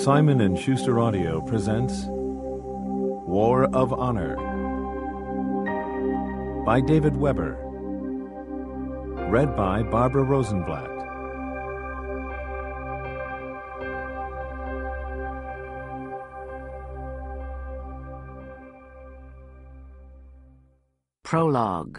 Simon & Schuster Audio presents War of Honor by David Weber. Read by Barbara Rosenblatt. Prologue.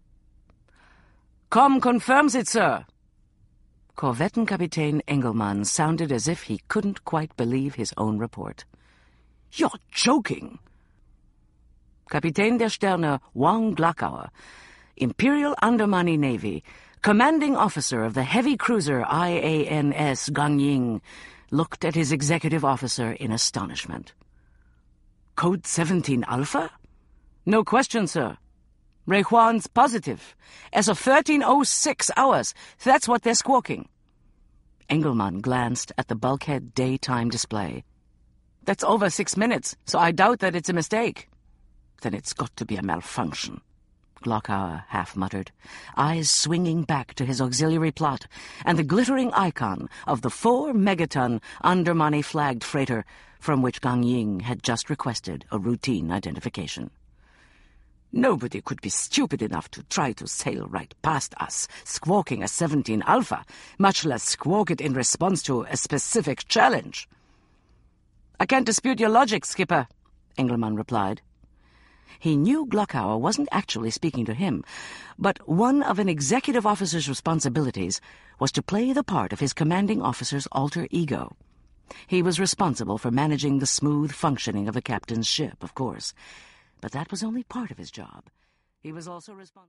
"Com confirms it, sir." Korvettenkapitän Engelmann sounded as if he couldn't quite believe his own report. "You're joking." Kapitän der Sterne Wang Glacauer, Imperial Undermoney Navy, commanding officer of the heavy cruiser IANS Gangying, looked at his executive officer in astonishment. "Code 17 Alpha? No question, sir. Reijuan's positive. As of 13:06 hours, that's what they're squawking." Engelmann glanced at the bulkhead daytime display. "That's over 6 minutes, so I doubt that it's a mistake." "Then it's got to be a malfunction," Glacauer half muttered, eyes swinging back to his auxiliary plot and the glittering icon of the 4-megaton Undermoney-flagged freighter from which Gangying had just requested a routine identification. "Nobody could be stupid enough to try to sail right past us, squawking a 17 Alpha, much less squawk it in response to a specific challenge." "I can't dispute your logic, Skipper," Engelmann replied. He knew Glacauer wasn't actually speaking to him, but one of an executive officer's responsibilities was to play the part of his commanding officer's alter ego. He was responsible for managing the smooth functioning of a captain's ship, of course, but that was only part of his job. He was also responsible